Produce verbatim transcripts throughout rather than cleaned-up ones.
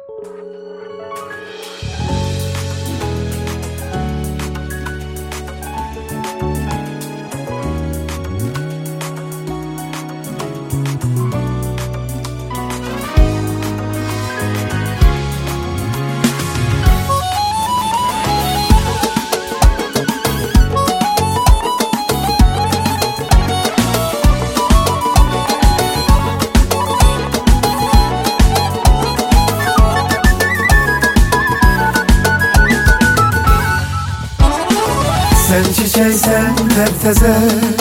Sen çiçeksen herkese,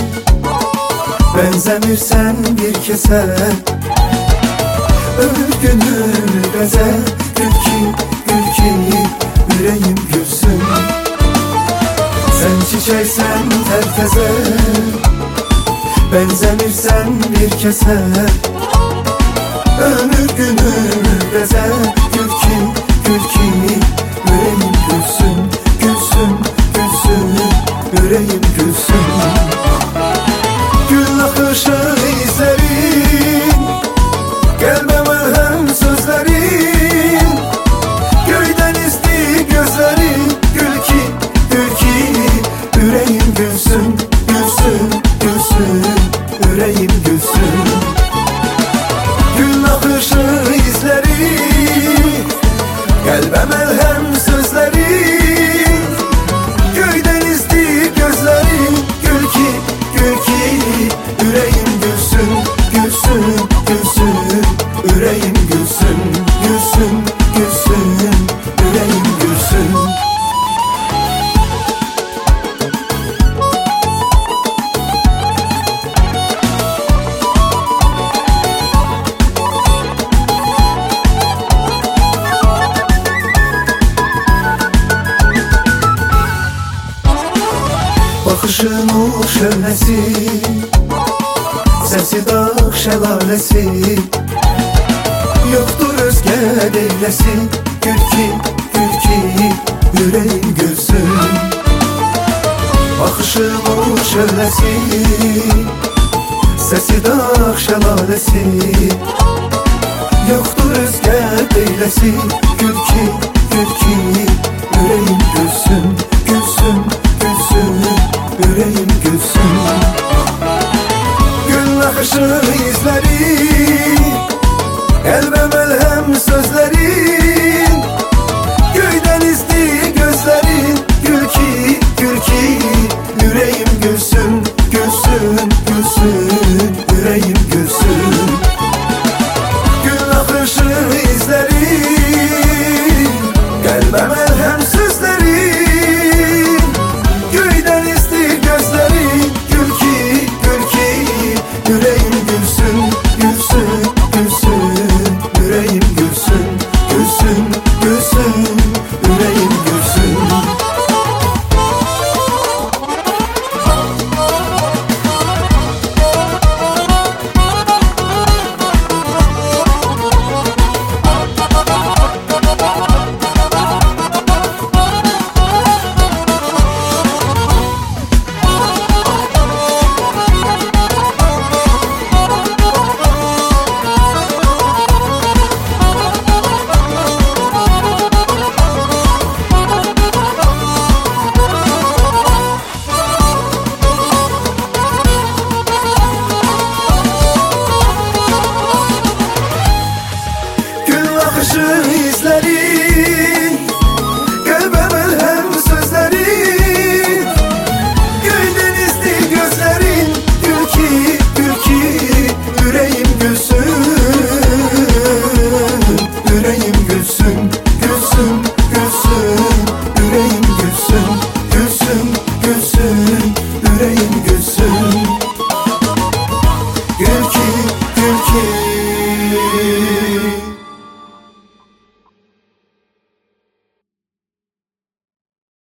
benzemirsen bir kese. Ömür gönül beze, gül ki, gül ki yüreğim gülsün. Sen çiçeksen herkese, benzemirsen bir kese. Ömür gönül beze, gül ki, gül ki yüreğim gülsün, gülsün, gülsün, yüreğim gülsün. Gül akışı izlerin, gelmeme hem sözlerin. Göyden isti gözlerin, gül ki, gül ki yüreğim gülsün, gülsün, gülsün, yüreğim gülsün. Gül akışı izlerin, gelmeme hem sözlerin. Göyden isti gözlerin, gül ki, gül ki yüreğim gülsün, gülsün, gülsün, yüreğim gülsün, gülsün, gülsün, yüreğim gülsün. Bakışın o şölesi, sesi dağ şelalesi. Yoktur özge deylesi, gül ki, gül ki yüreğim gülsün. Bakışın o şölesi, sesi dağ şelalesi. Yoktur özge deylesi, gül ki, gül ki yüreğim gülsün, gülsün, gülsün, yüreğim gülsün. Gül akışı izleri, elbemel hem sözlerin. Göyden isti gözlerin, gül ki, gül ki yüreğim gülsün, gülsün, gülsün, yüreğim gülsün. Gül akışı izleri, elbemel hem sözlerin. Göyden isti gözlerin, gül ki, gül ki yüreğim gülsün, gülsün, gülsün, yüreğim gülsün, gülsün, gülsün, yüreğim gülsün. Akışı izlerin, kalbimel hem sözlerin. Göyden isti gözlerin, gül ki, gül ki yüreğim gülsün, yüreğim gülsün.